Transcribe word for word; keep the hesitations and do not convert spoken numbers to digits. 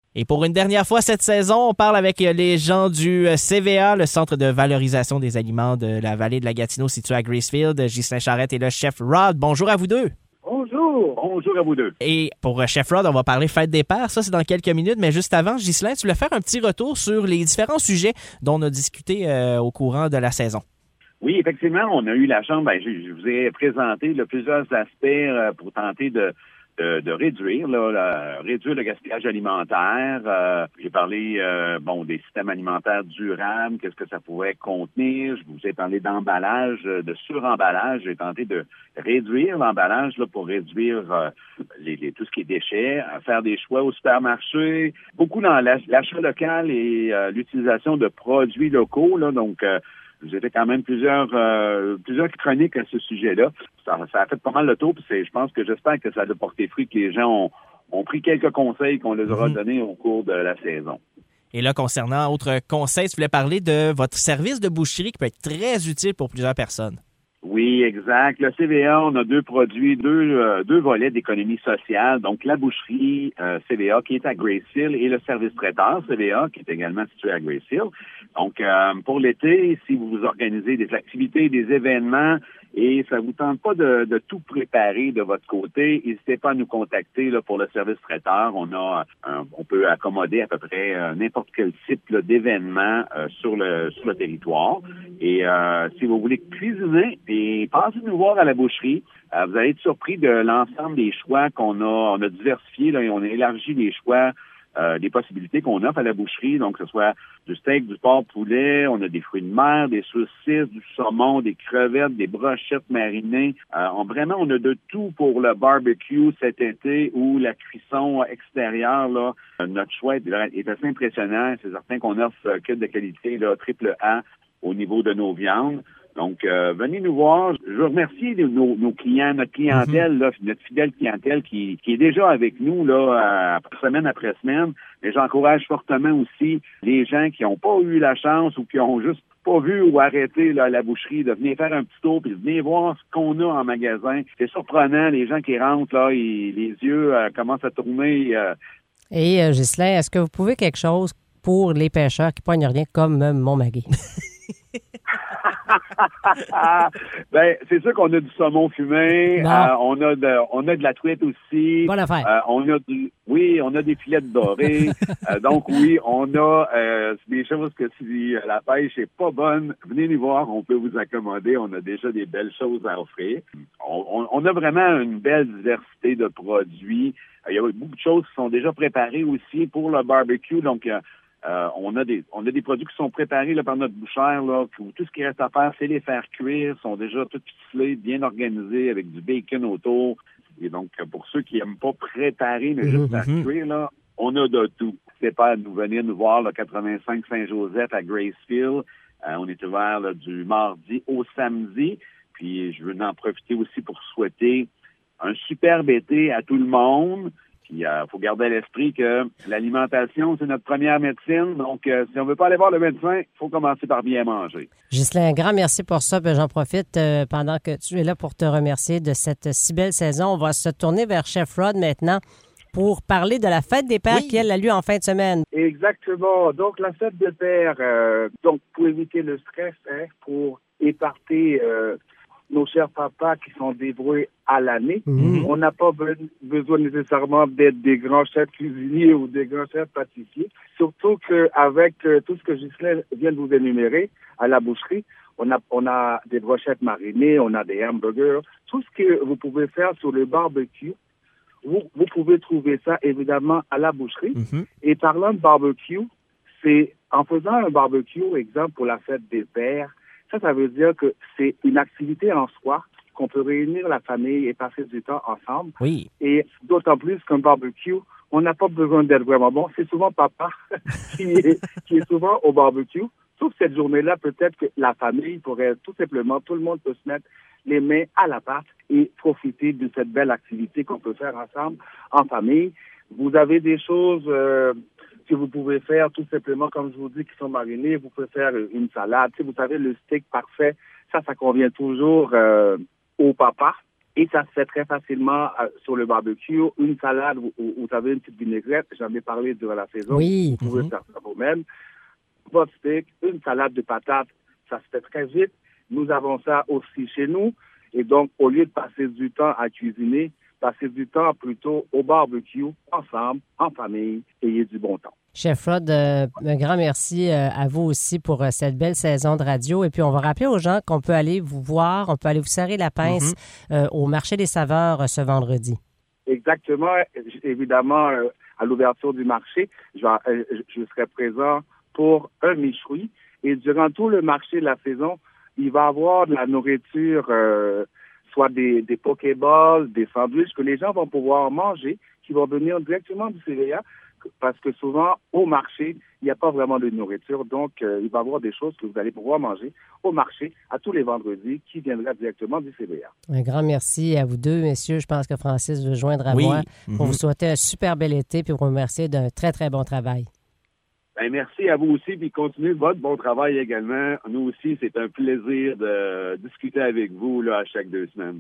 Et pour une dernière fois cette saison, on parle avec les gens du C V A, le Centre de valorisation des aliments de la vallée de la Gatineau situé à Gracefield. Ghislain Charette et le chef Rod. Bonjour à vous deux. Bonjour. Bonjour à vous deux. Et pour chef Rod, on va parler fête des pères. Ça, c'est dans quelques minutes. Mais juste avant, Ghislain, tu voulais faire un petit retour sur les différents sujets dont on a discuté euh, au courant de la saison. Oui, effectivement, on a eu la chance. Ben, je, je vous ai présenté là, plusieurs aspects euh, pour tenter de De, de réduire, là, la, réduire le gaspillage alimentaire. Euh, j'ai parlé, euh, bon, des systèmes alimentaires durables, qu'est-ce que ça pouvait contenir. Je vous ai parlé d'emballage, de suremballage. J'ai tenté de réduire l'emballage là pour réduire euh, les, les, tout ce qui est déchets, faire des choix au supermarché, beaucoup dans l'achat local et euh, l'utilisation de produits locaux, là, donc euh, vous avez quand même plusieurs euh, plusieurs chroniques à ce sujet-là. Ça, ça a fait pas mal le tour, puis c'est, je pense que j'espère que ça a porté fruit, que les gens ont, ont pris quelques conseils qu'on les aura mm-hmm. donnés au cours de la saison. Et là, concernant autre conseil, tu voulais parler de votre service de boucherie qui peut être très utile pour plusieurs personnes. Oui, exact. Le C V A, on a deux produits, deux euh, deux volets d'économie sociale. Donc, la boucherie euh, C V A qui est à Gracefield et le service traiteur C V A qui est également situé à Gracefield. Donc, euh, pour l'été, si vous vous organisez des activités, des événements et ça vous tente pas de, de tout préparer de votre côté, n'hésitez pas à nous contacter là, pour le service traiteur. On a, un, on peut accommoder à peu près euh, n'importe quel type là, d'événement euh, sur le sur le territoire. Et euh, si vous voulez cuisiner, et passez nous voir à la boucherie. Euh, vous allez être surpris de l'ensemble des choix qu'on a. On a diversifié là, et on a élargi les choix. Euh, des possibilités qu'on offre à la boucherie, donc que ce soit du steak, du porc, poulet, on a des fruits de mer, des saucisses, du saumon, des crevettes, des brochettes marinées. Euh, on, vraiment, on a de tout pour le barbecue cet été ou la cuisson extérieure. Là. Euh, notre choix est, est assez impressionnant. C'est certain qu'on offre un kit de qualité là, triple A au niveau de nos viandes. Donc, euh, venez nous voir. Je veux remercier nos, nos clients, notre clientèle, là, notre fidèle clientèle qui, qui est déjà avec nous là, euh, semaine après semaine. Mais j'encourage fortement aussi les gens qui n'ont pas eu la chance ou qui ont juste pas vu ou arrêté là, la boucherie de venir faire un petit tour puis de venir voir ce qu'on a en magasin. C'est surprenant, les gens qui rentrent, là, ils, les yeux euh, commencent à tourner. Euh. Et euh, Ghislain, est-ce que vous pouvez quelque chose pour les pêcheurs qui poignent rien comme euh, mon mari? Ben, c'est sûr qu'on a du saumon fumé, euh, on a de, on a de la truite aussi. Bonne affaire. Euh, on a du, oui, on a des filets de doré. euh, donc oui, on a euh, des choses que si la pêche est pas bonne, venez nous voir, on peut vous accommoder. On a déjà des belles choses à offrir. On, on, on a vraiment une belle diversité de produits. Il y a beaucoup de choses qui sont déjà préparées aussi pour le barbecue, donc. Euh, Euh, on a des on a des produits qui sont préparés là, par notre bouchère, là, où tout ce qui reste à faire, c'est les faire cuire, sont déjà tout ficelés, bien organisés, avec du bacon autour. Et donc, pour ceux qui n'aiment pas préparer, mais juste faire mm-hmm. cuire, là, on a de tout. N'hésitez pas à nous venir nous voir, là, quatre-vingt-cinq Saint-Joseph à Gracefield. Euh, on est ouvert là, du mardi au samedi. Puis, je veux en profiter aussi pour souhaiter un superbe été à tout le monde. Il euh, faut garder à l'esprit que l'alimentation, c'est notre première médecine. Donc, euh, si on ne veut pas aller voir le médecin, il faut commencer par bien manger. Ghislain, un grand merci pour ça. J'en profite euh, pendant que tu es là pour te remercier de cette si belle saison. On va se tourner vers Chef Rod maintenant pour parler de la fête des pères oui. qui, elle, a lieu en fin de semaine. Exactement. Donc, la fête des pères, euh, donc pour éviter le stress, hein, pour éparter euh, nos chers papas qui sont débrouillés à l'année. Mmh. On n'a pas be- besoin nécessairement d'être des grands chefs cuisiniers ou des grands chefs pâtissiers. Surtout qu'avec euh, tout ce que Ghislain vient de vous énumérer à la boucherie, on a, on a des brochettes marinées, on a des hamburgers. Tout ce que vous pouvez faire sur le barbecue, vous, vous pouvez trouver ça évidemment à la boucherie. Mmh. Et parlant de barbecue, c'est en faisant un barbecue, exemple pour la fête des pères, ça, ça veut dire que c'est une activité en soi, qu'on peut réunir la famille et passer du temps ensemble. Oui. Et d'autant plus qu'un barbecue, on n'a pas besoin d'être vraiment bon. C'est souvent papa qui, est, qui est souvent au barbecue. Sauf cette journée-là, peut-être que la famille pourrait tout simplement, tout le monde peut se mettre les mains à la pâte et profiter de cette belle activité qu'on peut faire ensemble en famille. Vous avez des choses... Euh, que vous pouvez faire tout simplement, comme je vous dis, qui sont marinés. Vous pouvez faire une salade. Tu sais, vous savez, le steak parfait, ça, ça convient toujours euh, au papa. Et ça se fait très facilement euh, sur le barbecue. Une salade où, où vous avez une petite vinaigrette, j'en ai parlé durant la saison. Oui. Vous pouvez Mm-hmm. faire ça vous-même. Votre steak, une salade de patates, ça se fait très vite. Nous avons ça aussi chez nous. Et donc, au lieu de passer du temps à cuisiner, passez du temps plutôt au barbecue, ensemble, en famille, ayez du bon temps. Chef Rod, euh, un grand merci euh, à vous aussi pour euh, cette belle saison de radio. Et puis, on va rappeler aux gens qu'on peut aller vous voir, on peut aller vous serrer la pince mm-hmm. euh, au Marché des saveurs euh, ce vendredi. Exactement. Évidemment, euh, à l'ouverture du marché, je, euh, je serai présent pour un méchoui. Et durant tout le marché de la saison, il va y avoir de la nourriture, euh, soit des, des pokéballs, des sandwichs que les gens vont pouvoir manger, qui vont venir directement du C V A, parce que souvent, au marché, il n'y a pas vraiment de nourriture. Donc, euh, il va y avoir des choses que vous allez pouvoir manger au marché à tous les vendredis qui viendra directement du C V A. Un grand merci à vous deux, messieurs. Je pense que Francis veut joindre à oui. moi Mm-hmm. pour vous souhaiter un super bel été puis vous remercier d'un très, très bon travail. Ben, merci à vous aussi, puis continuez votre bon travail également. Nous aussi, c'est un plaisir de discuter avec vous là, à chaque deux semaines.